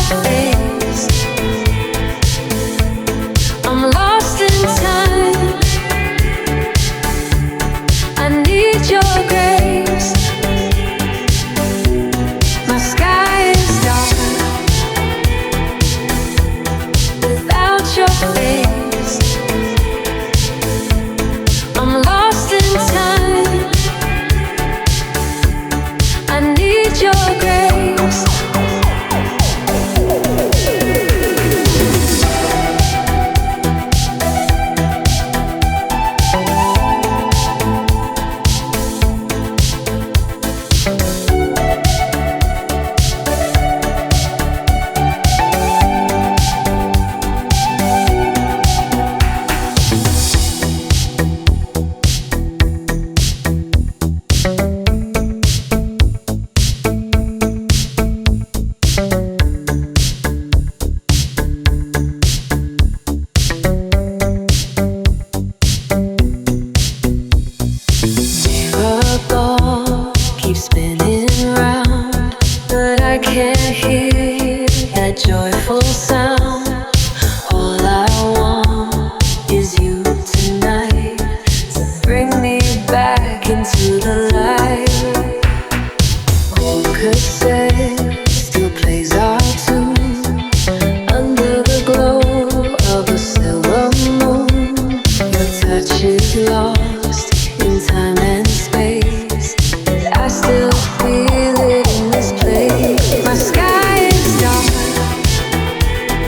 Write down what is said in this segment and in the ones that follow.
face. I'm lost in time. I need your grace. My sky is dark without your face. I'm lost in time. I need your grace. Joyful sound. All I want is you tonight to bring me back into the light. Old cassette still plays our tune under the glow of a silver moon. Your touch is lost in time and space. I still feel it in this place. My sky is dark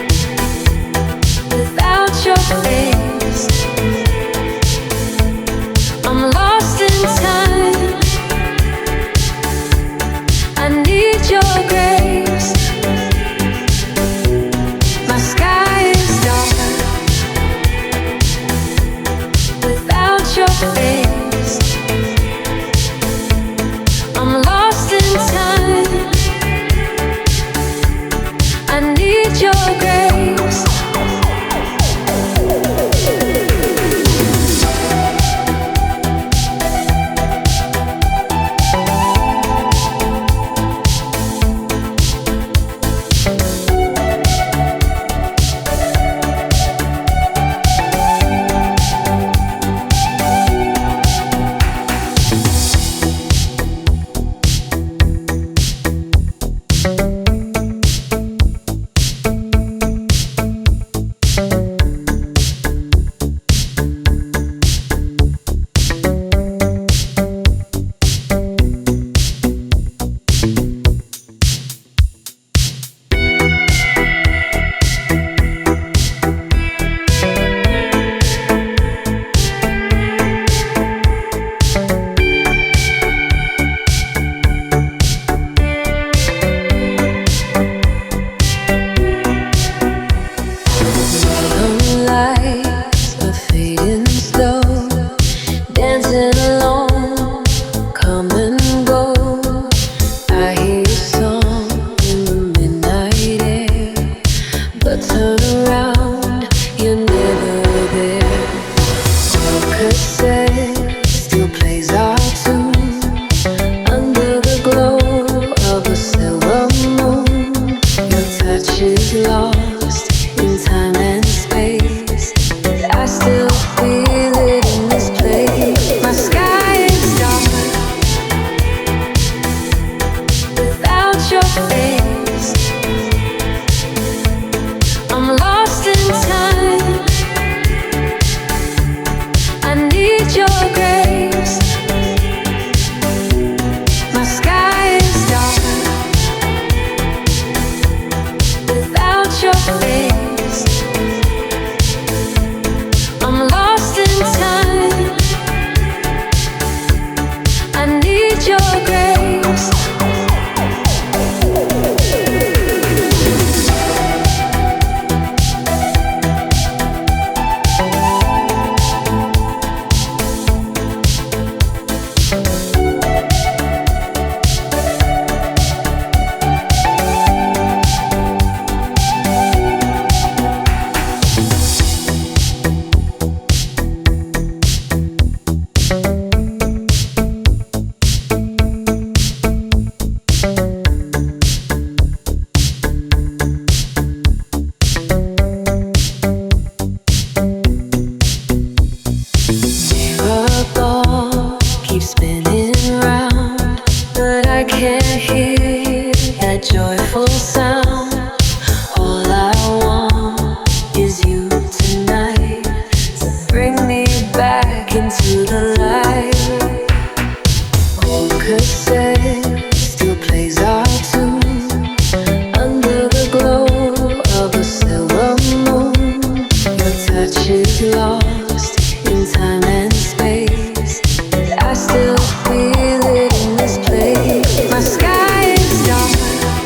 sound. All I want is you tonight to bring me back into the light. Old cassette still plays our tune under the glow of a silver moon. Your touch is lost in time and space. I still feel it in this place. My sky is dark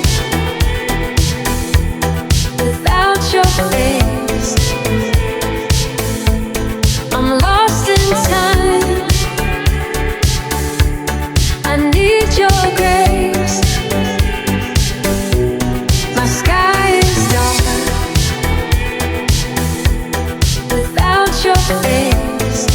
without your face. I'm lost in time. I need your grace. My sky is dark without your face.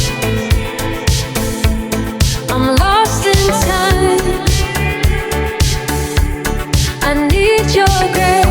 I'm lost in time. I need your grace.